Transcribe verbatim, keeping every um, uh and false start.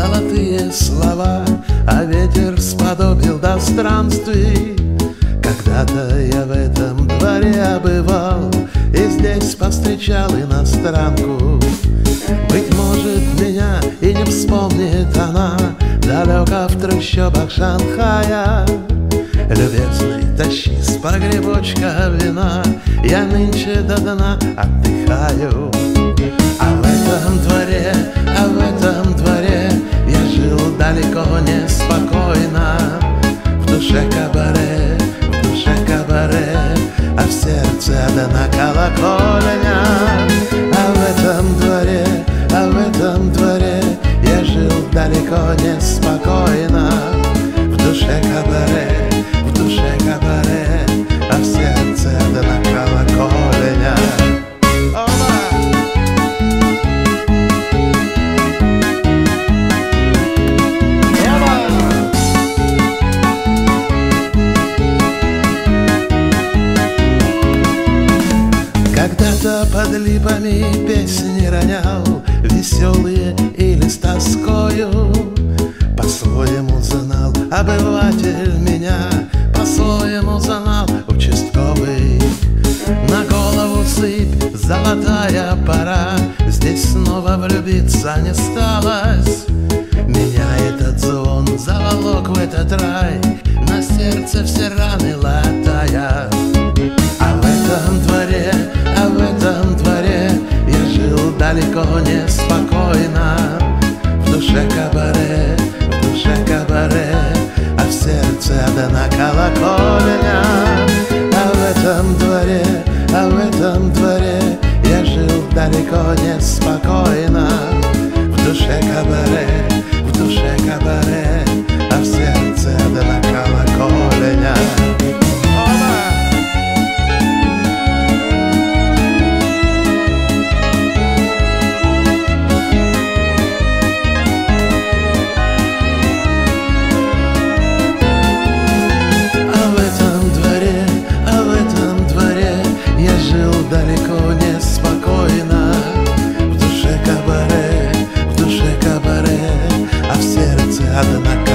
золотые слова, а ветер сподобил до странствий. Когда-то я в этом дворе обывал и здесь повстречал иностранку. Быть может, меня и не вспомнит она далеко в трущобах Шанхая. Любезный, тащи с погребочка вина, я нынче до дна отдыхаю. А в этом дворе, а в этом дворе я жил далеко неспокойно. В душе кабаре, в душе кабаре, а в сердце одна колокольня. А в этом дворе, а в этом дворе я жил далеко неспокойно. В душе кабаре, в душе кабаре, а в сердце одна колокольня. Когда-то под липами песни ронял, веселые или с тоскою. По-своему знал обыватель меня, по-своему знал участковый. На голову сыпь, золотая пора, здесь снова влюбиться не сталось. Меня этот звон заволок в этот рай, на сердце все раны латая. А в этом дворе, а в этом дворе я жил далеко неспокойно. В душе кабаре, в душе кабаре, а в сердце одна колокольня. А в этом дворе, а в этом дворе я жил далеко неспокойно. В душе кабаре, в душе кабаре, а в сердце одна колокольня. Далеко неспокойно, в душе кабаре, в душе кабаре, а в сердце одна